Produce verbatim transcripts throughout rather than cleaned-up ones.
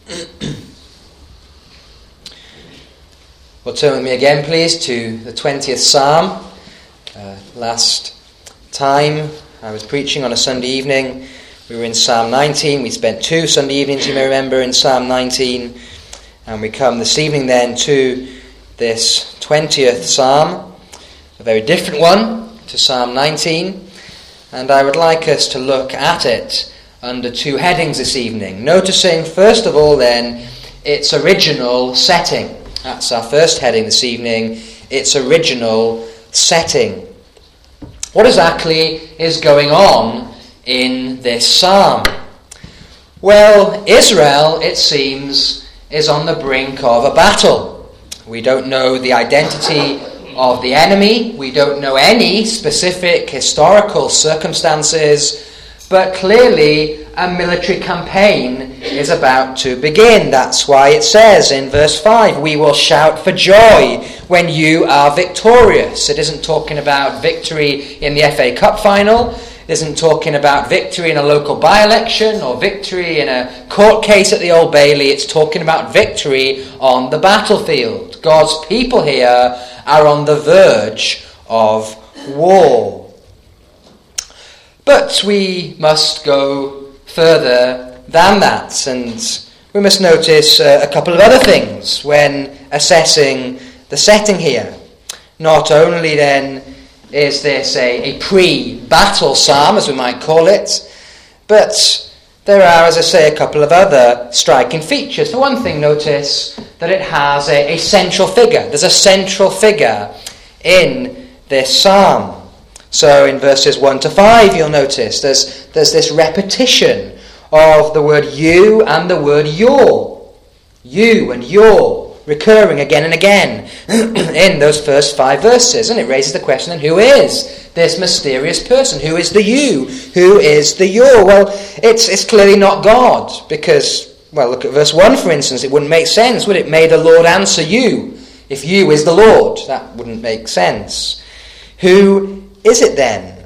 Well, turn with me again, please, to the twentieth Psalm. Uh, last time I was preaching on a Sunday evening, we were in Psalm nineteen. We spent two Sunday evenings, you may remember, in Psalm nineteen. And we come this evening then to this twentieth Psalm, a very different one to Psalm nineteen. And I would like us to look at it under two headings this evening. Noticing, first of all, then, its original setting. That's our first heading this evening, its original setting. What exactly is going on in this psalm? Well, Israel, it seems, is on the brink of a battle. We don't know the identity of the enemy. We don't know any specific historical circumstances, but clearly a military campaign is about to begin. That's why it says in verse five, "We will shout for joy when you are victorious." It isn't talking about victory in the F A Cup final. It isn't talking about victory in a local by-election or victory in a court case at the Old Bailey. It's talking about victory on the battlefield. God's people here are on the verge of war. But we must go further than that, and we must notice uh, a couple of other things when assessing the setting here. Not only then is this a, a pre-battle psalm, as we might call it, but there are, as I say, a couple of other striking features. For one thing, notice that it has a, a central figure. There's a central figure in this psalm. So in verses one to five, you'll notice there's, there's this repetition of the word you and the word your. You and your, recurring again and again in those first five verses. And it raises the question, then, who is this mysterious person? Who is the you? Who is the your? Well, it's, it's clearly not God, because, well, look at verse one, for instance. It wouldn't make sense, would it? May the Lord answer you. If you is the Lord, that wouldn't make sense. Who is it then?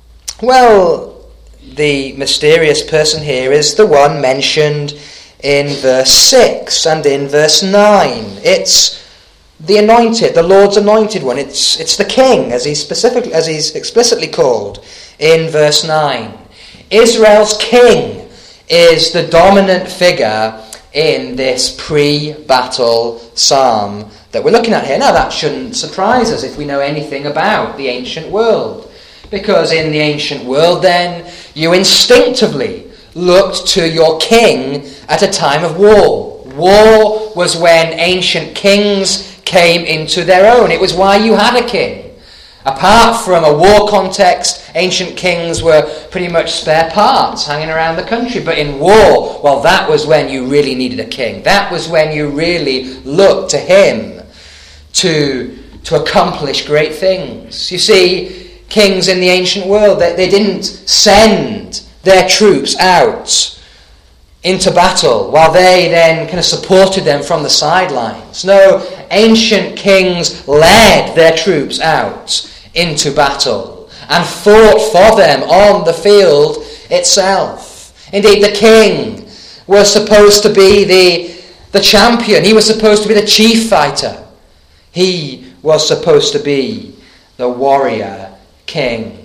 Well, the mysterious person here is the one mentioned in verse six and in verse nine. It's the anointed, the Lord's anointed one. It's it's the king, as he's specifically as he's explicitly called in verse nine. Israel's king is the dominant figure in this pre-battle psalm that we're looking at here. Now, that shouldn't surprise us if we know anything about the ancient world, because in the ancient world then you instinctively looked to your king at a time of war. War was when ancient kings came into their own. It was why you had a king. Apart from a war context, ancient kings were pretty much spare parts hanging around the country. But in war, well, that was when you really needed a king. That was when you really looked to him to, to accomplish great things. You see, kings in the ancient world, they, they didn't send their troops out into battle while they then kind of supported them from the sidelines. No, ancient kings led their troops out into battle and fought for them on the field itself. Indeed, the king was supposed to be the, the champion. He was supposed to be the chief fighter. He was supposed to be the warrior king.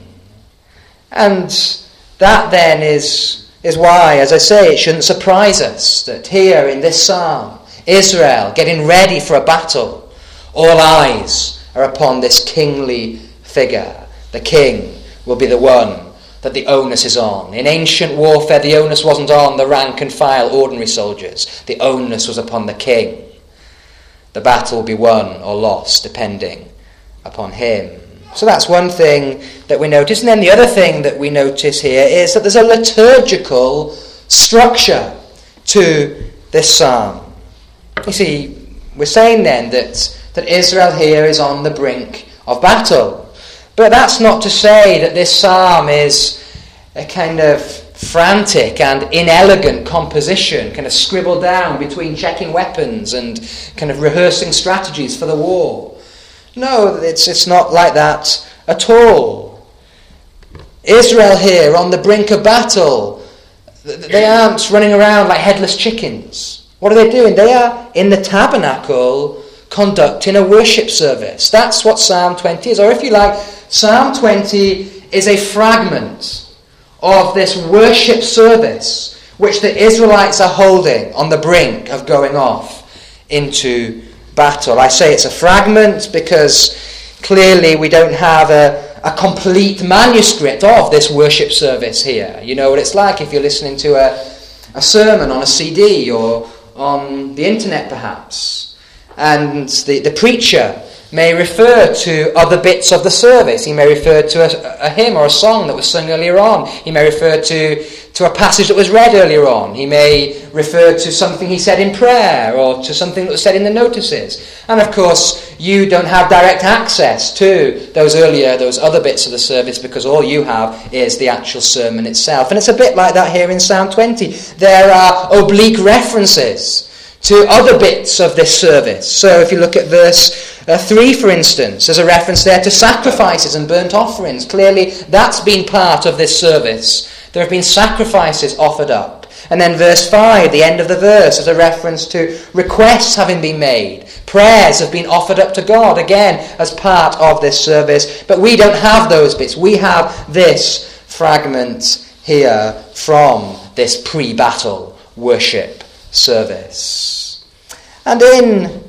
And that then is, is why, as I say, it shouldn't surprise us that here in this psalm, Israel getting ready for a battle, all eyes are upon this kingly figure. The king will be the one that the onus is on. In ancient warfare, the onus wasn't on the rank and file ordinary soldiers. The onus was upon the king. The battle will be won or lost depending upon him. So that's one thing that we notice. And then the other thing that we notice here is that there's a liturgical structure to this psalm. You see, we're saying then that, that Israel here is on the brink of battle. But that's not to say that this psalm is a kind of frantic and inelegant composition, kind of scribbled down between checking weapons and kind of rehearsing strategies for the war. No, it's, it's not like that at all. Israel here on the brink of battle, they aren't running around like headless chickens. What are they doing? They are in the tabernacle conducting a worship service. That's what Psalm twenty is. Or if you like, Psalm twenty is a fragment of this worship service which the Israelites are holding on the brink of going off into battle. I say it's a fragment because clearly we don't have a, a complete manuscript of this worship service here. You know what it's like if you're listening to a, a sermon on a C D or on the internet perhaps. And the, the preacher may refer to other bits of the service. He may refer to a, a hymn or a song that was sung earlier on. He may refer to, to a passage that was read earlier on. He may refer to something he said in prayer or to something that was said in the notices. And of course, you don't have direct access to those earlier, those other bits of the service because all you have is the actual sermon itself. And it's a bit like that here in Psalm twenty. There are oblique references to other bits of this service. So if you look at verse uh, three, for instance, there's a reference there to sacrifices and burnt offerings. Clearly, that's been part of this service. There have been sacrifices offered up. And then verse five, the end of the verse, is a reference to requests having been made. Prayers have been offered up to God, again, as part of this service. But we don't have those bits. We have this fragment here from this pre-battle worship service. And in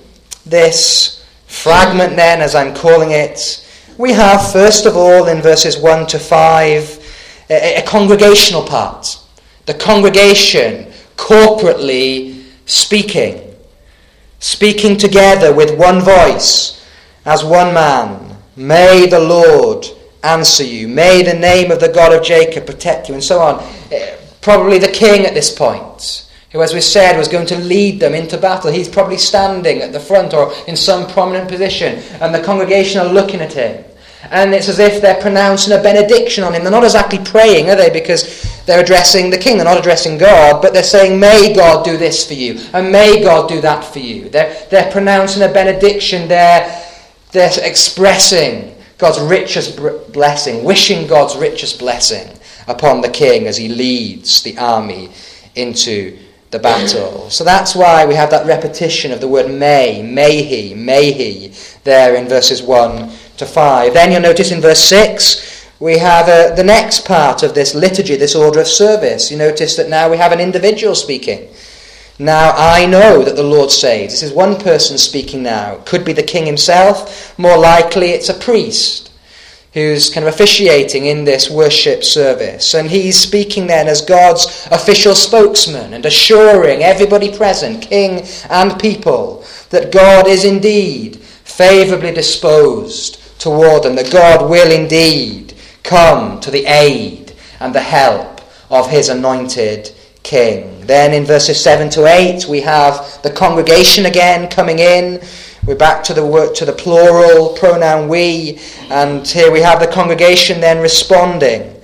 this fragment then, as I'm calling it, we have first of all in verses one to five a, a congregational part. The congregation corporately speaking, speaking together with one voice as one man. May the Lord answer you. May the name of the God of Jacob protect you, and so on. Probably the king at this point, who, as we said, was going to lead them into battle. He's probably standing at the front or in some prominent position, and the congregation are looking at him. And it's as if they're pronouncing a benediction on him. They're not exactly praying, are they? Because they're addressing the king. They're not addressing God, but they're saying, may God do this for you, and may God do that for you. They're, they're pronouncing a benediction. They're, they're expressing God's richest blessing, wishing God's richest blessing upon the king as he leads the army into the battle. So that's why we have that repetition of the word may, may he, may he, there in verses one to five. Then you'll notice in verse six, we have uh, the next part of this liturgy, this order of service. You notice that now we have an individual speaking. Now I know that the Lord saves. This is one person speaking now. Could be the king himself. More likely it's a priest who's kind of officiating in this worship service. And he's speaking then as God's official spokesman and assuring everybody present, king and people, that God is indeed favourably disposed toward them, that God will indeed come to the aid and the help of his anointed king. Then in verses seven to eight we have the congregation again coming in. We're back to the word, to the plural pronoun we, and here we have the congregation then responding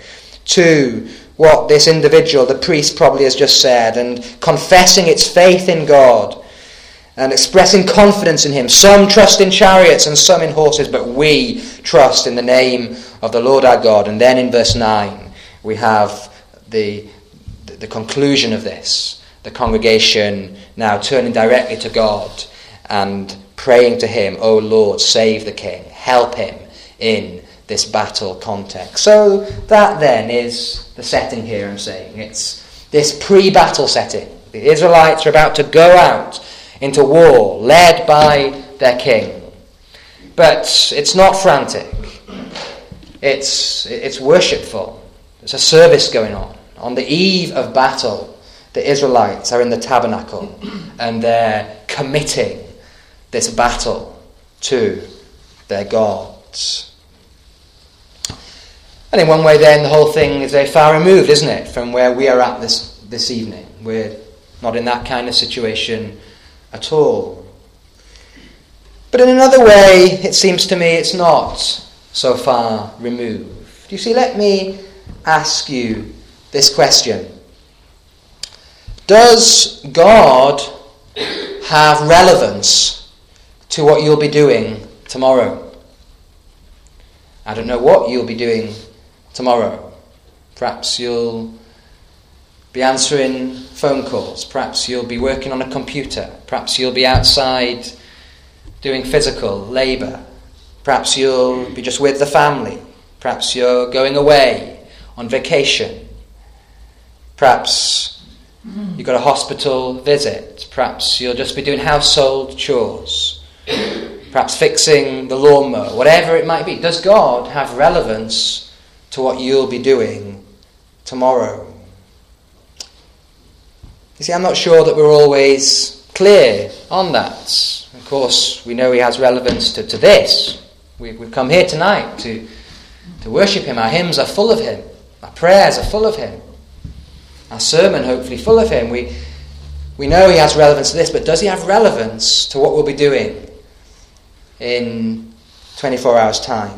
to what this individual, the priest, probably has just said, and confessing its faith in God and expressing confidence in him. Some trust in chariots and some in horses, but we trust in the name of the Lord our God. And then in verse nine we have the the conclusion of this, the congregation now turning directly to God and praying to him, O Lord, save the king, help him in this battle context. So that then is the setting here, I'm saying. It's this pre-battle setting. The Israelites are about to go out into war, led by their king. But it's not frantic. It's, it's worshipful. There's a service going on. On the eve of battle, the Israelites are in the tabernacle and they're committing this battle to their gods. And in one way then, the whole thing is very far removed, isn't it, from where we are at this, this evening. We're not in that kind of situation at all. But in another way, it seems to me it's not so far removed. You see, let me ask you this question. Does God have relevance to what you'll be doing tomorrow? I don't know what you'll be doing tomorrow. Perhaps you'll be answering phone calls. Perhaps you'll be working on a computer. Perhaps you'll be outside doing physical labour. Perhaps you'll be just with the family. Perhaps you're going away on vacation. Perhaps you've got a hospital visit. Perhaps you'll just be doing household chores. Perhaps fixing the lawnmower. Whatever it might be. Does God have relevance to what you'll be doing tomorrow? You see, I'm not sure that we're always clear on that. Of course, we know he has relevance to, to this. We, we've come here tonight to, to worship him. Our hymns are full of him. Our prayers are full of him. Our sermon, hopefully, full of him. We, we know he has relevance to this, but does he have relevance to what we'll be doing in twenty-four hours' time?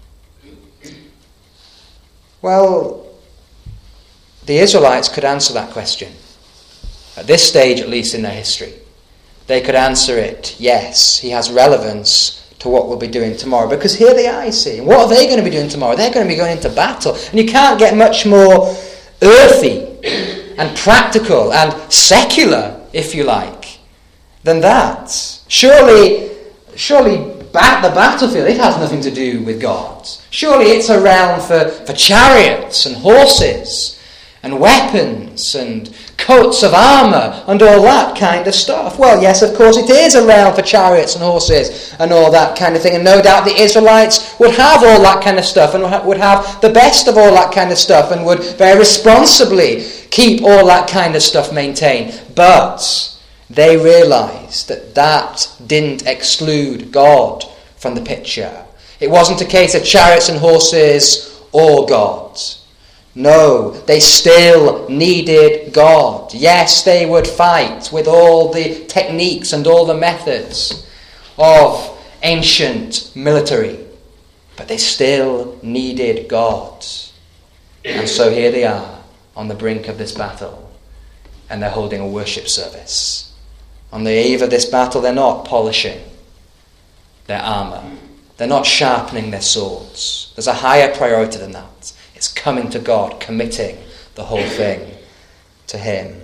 Well, the Israelites could answer that question. At this stage, at least in their history, they could answer it, yes, he has relevance to what we'll be doing tomorrow. Because here they are, you see. What are they going to be doing tomorrow? They're going to be going into battle. And you can't get much more earthy and practical and secular, if you like, than that. Surely, surely bat, the battlefield, it has nothing to do with God. Surely it's around for, for chariots and horses and weapons and coats of armour and all that kind of stuff. Well, yes, of course it is around for chariots and horses and all that kind of thing. And no doubt the Israelites would have all that kind of stuff and would have the best of all that kind of stuff and would very responsibly keep all that kind of stuff maintained. But they realised that that didn't exclude God from the picture. It wasn't a case of chariots and horses or God. No, they still needed God. Yes, they would fight with all the techniques and all the methods of ancient military, but they still needed God. And so here they are on the brink of this battle, and they're holding a worship service. On the eve of this battle, they're not polishing their armour. They're not sharpening their swords. There's a higher priority than that. It's coming to God, committing the whole thing to him.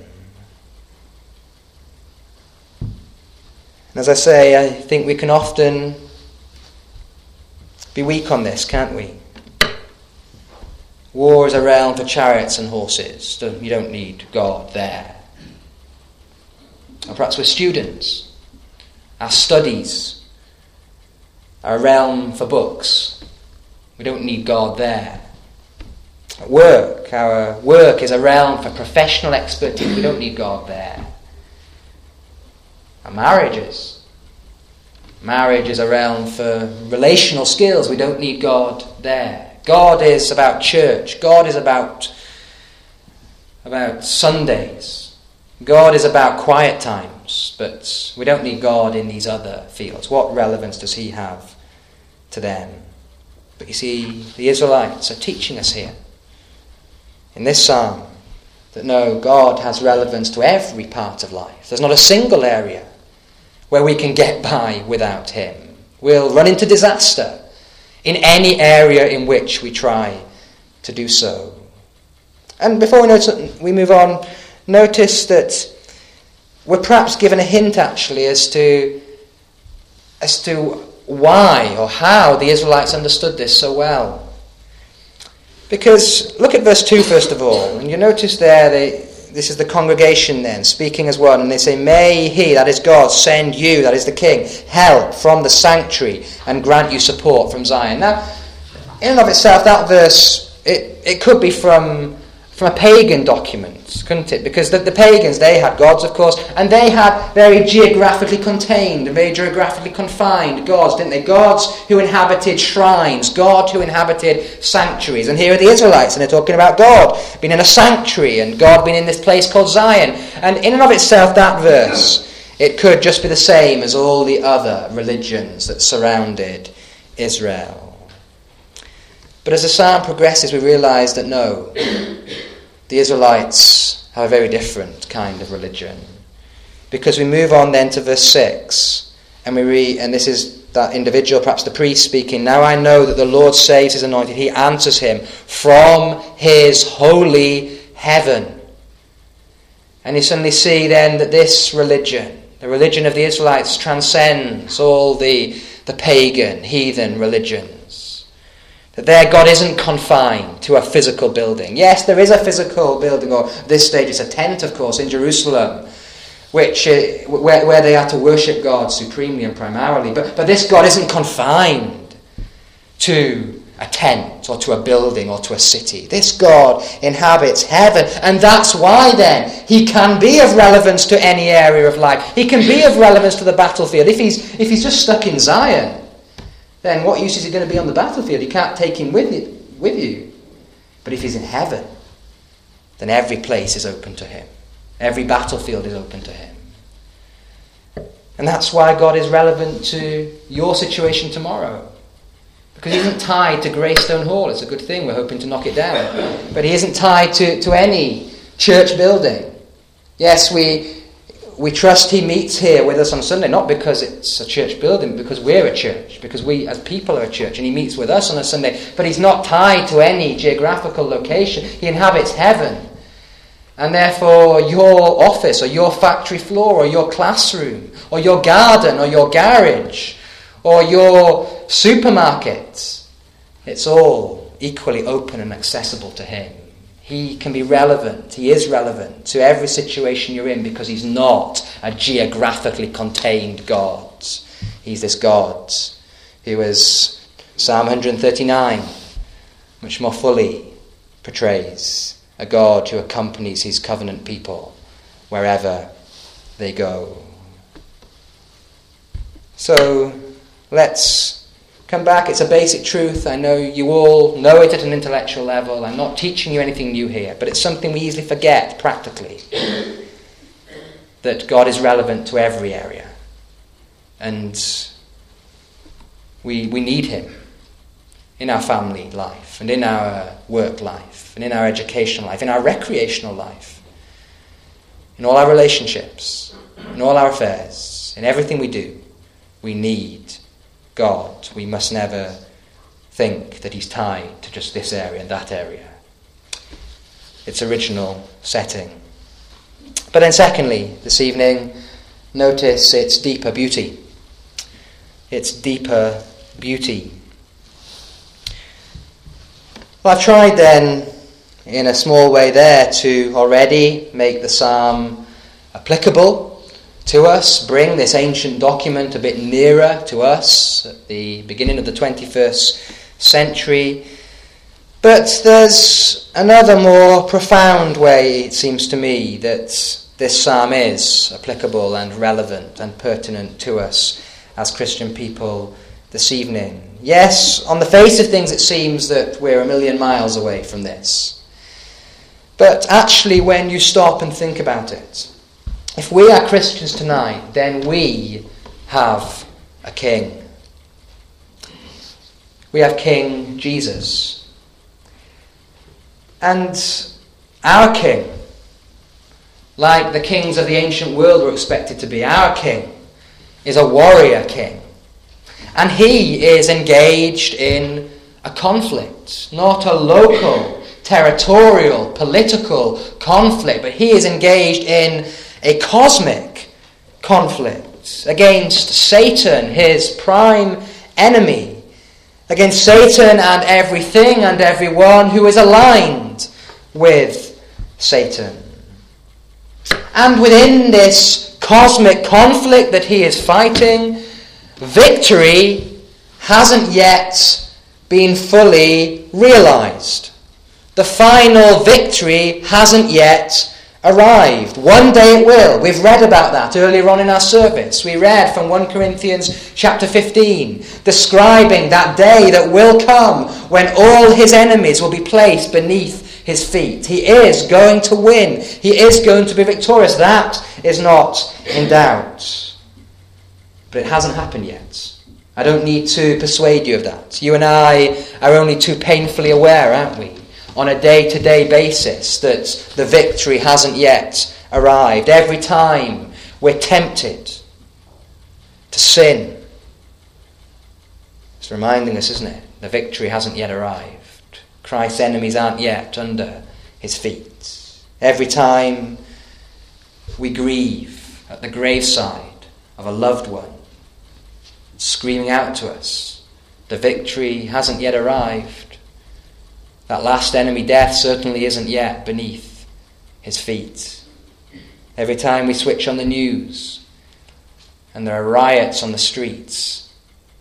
And as I say, I think we can often be weak on this, can't we? War is around for chariots and horses. You don't need God there. Or perhaps we're students. Our studies are a realm for books. We don't need God there. At work, our work is a realm for professional expertise. We don't need God there. Our marriages. Marriage is a realm for relational skills. We don't need God there. God is about church. God is about, about Sundays. God is about quiet times. But we don't need God in these other fields. What relevance does he have to them? But you see, the Israelites are teaching us here, in this psalm, that no, God has relevance to every part of life. There's not a single area where we can get by without him. We'll run into disaster in any area in which we try to do so. And before we, notice, we move on, notice that we're perhaps given a hint actually as to as to why or how the Israelites understood this so well. Because look at verse two first of all, and you notice there they, this is the congregation then speaking as one, and they say, "May he," that is God, "send you," that is the king, "help from the sanctuary and grant you support from Zion." Now, in and of itself, that verse, it, it could be from from a pagan document, couldn't it? Because the, the pagans, they had gods, of course, and they had very geographically contained, very geographically confined gods, didn't they? Gods who inhabited shrines, God who inhabited sanctuaries. And here are the Israelites, and they're talking about God being in a sanctuary, and God being in this place called Zion. And in and of itself, that verse, it could just be the same as all the other religions that surrounded Israel. But as the psalm progresses, we realise that no, the Israelites have a very different kind of religion. Because we move on then to verse six, and we read, and this is that individual, perhaps the priest speaking, "Now I know that the Lord saves his anointed. He answers him from his holy heaven." And you suddenly see then that this religion, the religion of the Israelites, transcends all the, the pagan, heathen religions. That their God isn't confined to a physical building. Yes, there is a physical building, or at this stage it's a tent, of course, in Jerusalem, which uh, where, where they are to worship God supremely and primarily. But, but this God isn't confined to a tent or to a building or to a city. This God inhabits heaven, and that's why then he can be of relevance to any area of life. He can be of relevance to the battlefield. If he's if he's just stuck in Zion, then what use is he going to be on the battlefield? You can't take him with you, with you. But if he's in heaven, then every place is open to him. Every battlefield is open to him. And that's why God is relevant to your situation tomorrow. Because he isn't tied to Greystone Hall. It's a good thing. We're hoping to knock it down. But he isn't tied to, to any church building. Yes, we we trust he meets here with us on Sunday, not because it's a church building, because we're a church, because we as people are a church, and he meets with us on a Sunday. But he's not tied to any geographical location. He inhabits heaven. And therefore your office or your factory floor or your classroom or your garden or your garage or your supermarket, it's all equally open and accessible to him. He can be relevant, he is relevant to every situation you're in, because he's not a geographically contained God. He's this God who, as Psalm one thirty-nine much more fully portrays, a God who accompanies his covenant people wherever they go. So let's come back. It's a basic truth. I know you all know it at an intellectual level. I'm not teaching you anything new here, but it's something we easily forget practically. That God is relevant to every area. And we we need him in our family life and in our work life and in our educational life, in our recreational life, in all our relationships, in all our affairs, in everything we do. We need God. We must never think that he's tied to just this area and that area. Its original setting. But then secondly, this evening, notice its deeper beauty. Its deeper beauty. Well, I've tried then, in a small way there, to already make the psalm applicable to us, bring this ancient document a bit nearer to us at the beginning of the twenty-first century. But there's another more profound way, it seems to me, that this psalm is applicable and relevant and pertinent to us as Christian people this evening. Yes, on the face of things it seems that we're a million miles away from this. But actually, when you stop and think about it, if we are Christians tonight, then we have a king. We have King Jesus. And our king, like the kings of the ancient world were expected to be, our king is a warrior king. And he is engaged in a conflict, not a local, territorial, political conflict, but he is engaged in a cosmic conflict against Satan, his prime enemy, against Satan and everything and everyone who is aligned with Satan. And within this cosmic conflict that he is fighting, victory hasn't yet been fully realized. The final victory hasn't yet arrived. One day it will. We've read about that earlier on in our service. We read from First Corinthians chapter fifteen, describing that day that will come when all his enemies will be placed beneath his feet. He is going to win. He is going to be victorious. That is not in doubt. But it hasn't happened yet. I don't need to persuade you of that. You and I are only too painfully aware, aren't we, on a day-to-day basis, that the victory hasn't yet arrived. Every time we're tempted to sin, it's reminding us, isn't it? The victory hasn't yet arrived. Christ's enemies aren't yet under his feet. Every time we grieve at the graveside of a loved one, screaming out to us, the victory hasn't yet arrived. That last enemy, death, certainly isn't yet beneath his feet. Every time we switch on the news and there are riots on the streets,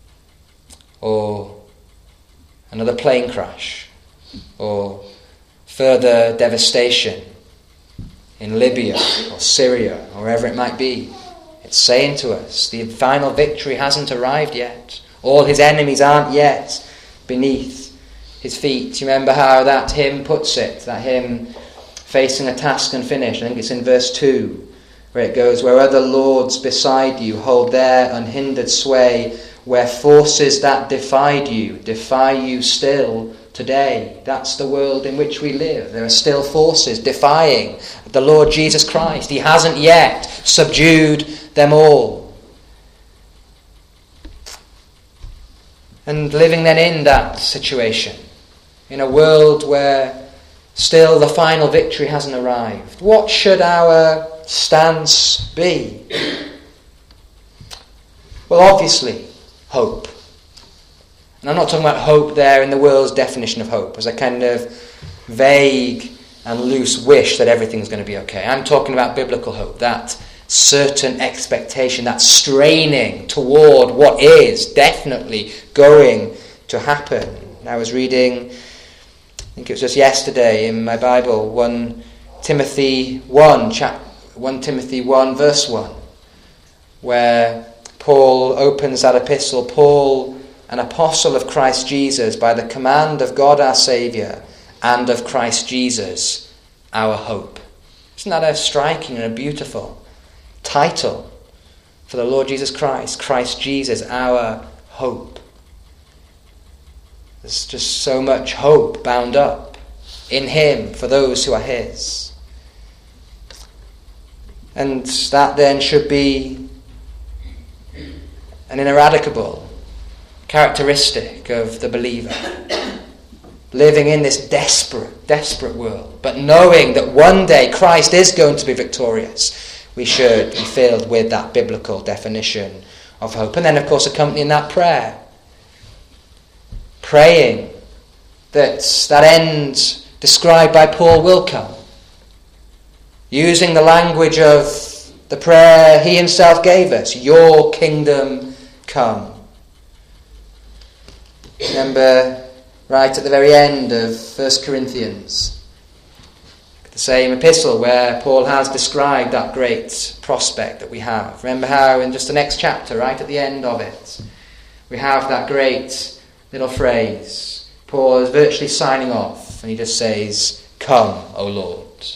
or another plane crash, or further devastation in Libya or Syria or wherever it might be, it's saying to us the final victory hasn't arrived yet. All his enemies aren't yet beneath his feet. You remember how that hymn puts it, that hymn, Facing a Task Unfinished? I think it's in verse two, where it goes, where other lords beside you hold their unhindered sway, where forces that defied you defy you still today. That's the world in which we live. There are still forces defying the Lord Jesus Christ. He hasn't yet subdued them all. And living then in that situation, in a world where still the final victory hasn't arrived, what should our stance be? Well, obviously, hope. And I'm not talking about hope there in the world's definition of hope, as a kind of vague and loose wish that everything's going to be okay. I'm talking about biblical hope, that certain expectation, that straining toward what is definitely going to happen. I was reading, I think it was just yesterday in my Bible, First Timothy one, chap, First Timothy one, verse one, where Paul opens that epistle. Paul, an apostle of Christ Jesus, by the command of God our Saviour, and of Christ Jesus, our hope. Isn't that a striking and a beautiful title for the Lord Jesus Christ? Christ Jesus, our hope. There's just so much hope bound up in him for those who are his. And that then should be an ineradicable characteristic of the believer, living in this desperate, desperate world, but knowing that one day Christ is going to be victorious. We should be filled with that biblical definition of hope. And then, of course, accompanying that prayer, praying that that end described by Paul will come, using the language of the prayer he himself gave us, your kingdom come. Remember, right at the very end of First Corinthians, the same epistle where Paul has described that great prospect that we have. Remember how in just the next chapter, right at the end of it, we have that great little phrase. Paul is virtually signing off, and he just says, "Come, O Lord."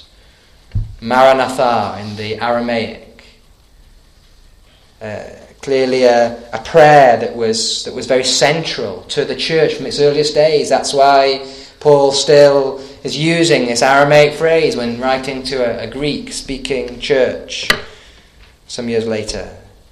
Maranatha in the Aramaic. Uh, clearly a, a prayer that was that was very central to the church from its earliest days. That's why Paul still is using this Aramaic phrase when writing to a, a Greek-speaking church some years later.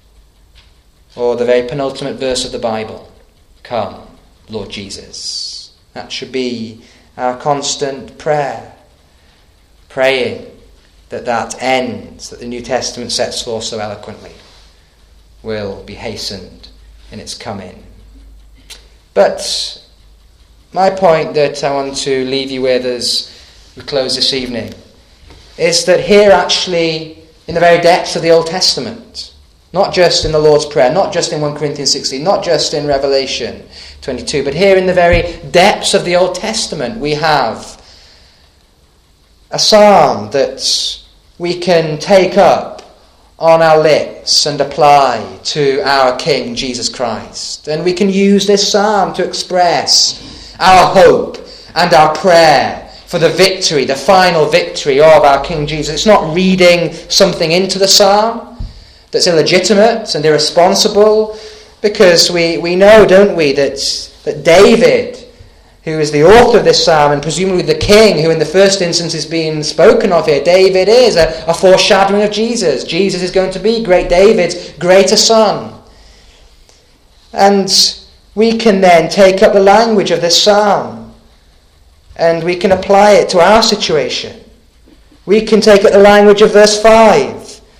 Or the very penultimate verse of the Bible, "Come, Lord Jesus." That should be our constant prayer. Praying that that end that the New Testament sets forth so eloquently will be hastened in its coming. But my point that I want to leave you with as we close this evening is that here actually, in the very depths of the Old Testament, not just in the Lord's Prayer, not just in First Corinthians sixteen, not just in Revelation twenty-two, but here in the very depths of the Old Testament we have a psalm that we can take up on our lips and apply to our King Jesus Christ. And we can use this psalm to express our hope and our prayer for the victory, the final victory of our King Jesus. It's not reading something into the psalm that's illegitimate and irresponsible, because we, we know, don't we, that, that David, who is the author of this psalm, and presumably the king who in the first instance is being spoken of here, David is a, a foreshadowing of Jesus. Jesus is going to be great David's greater son. And we can then take up the language of this psalm and we can apply it to our situation. We can take up the language of verse five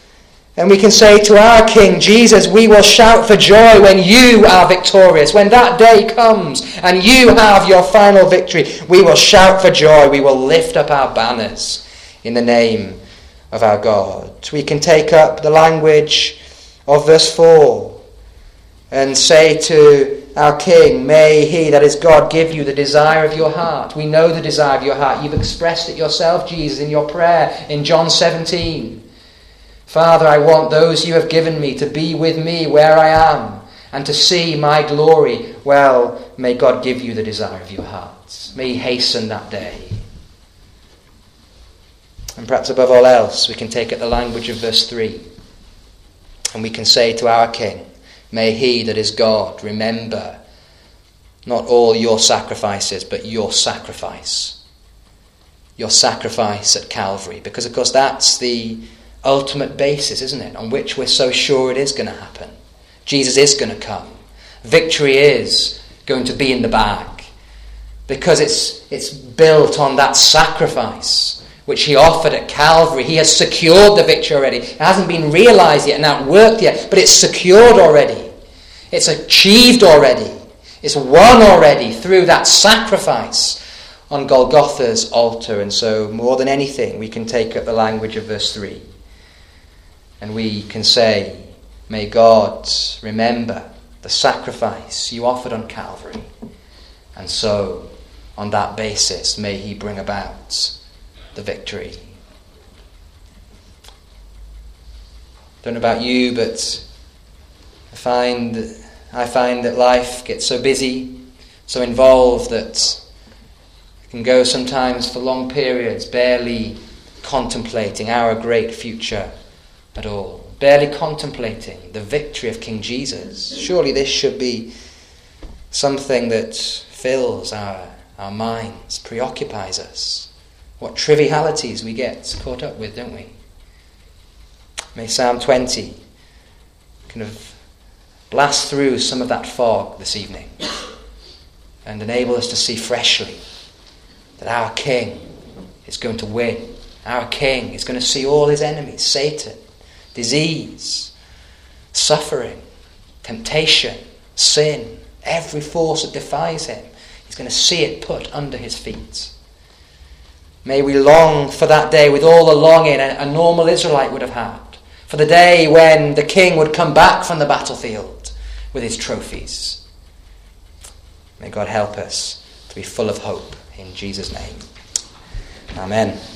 And we can say to our King, Jesus, we will shout for joy when you are victorious. When that day comes and you have your final victory, we will shout for joy. We will lift up our banners in the name of our God. We can take up the language of verse four and say to our King, may he, that is God, give you the desire of your heart. We know the desire of your heart. You've expressed it yourself, Jesus, in your prayer in John seventeen. Father, I want those you have given me to be with me where I am and to see my glory. Well, may God give you the desire of your heart. May he hasten that day. And perhaps above all else, we can take up the language of verse three. And we can say to our King, may he that is God remember not all your sacrifices, but your sacrifice. Your sacrifice at Calvary. Because, of course, that's the ultimate basis, isn't it, on which we're so sure it is going to happen. Jesus is going to come. Victory is going to be in the bag. Because it's it's built on that sacrifice which he offered at Calvary. He has secured the victory already. It hasn't been realized yet and outworked yet, but it's secured already. It's achieved already. It's won already through that sacrifice on Golgotha's altar. And so, more than anything, we can take up the language of verse three. And we can say, may God remember the sacrifice you offered on Calvary. And so, on that basis, may he bring about the victory. Don't know about you, but I find I find that life gets so busy, so involved, that I can go sometimes for long periods barely contemplating our great future at all, barely contemplating the victory of King Jesus. Surely this should be something that fills our, our minds, preoccupies us. What trivialities we get caught up with, don't we? May Psalm twenty kind of blast through some of that fog this evening and enable us to see freshly that our King is going to win. Our King is going to see all his enemies, Satan, disease, suffering, temptation, sin, every force that defies him. He's going to see it put under his feet. May we long for that day with all the longing a normal Israelite would have had. For the day when the King would come back from the battlefield with his trophies. May God help us to be full of hope in Jesus' name. Amen.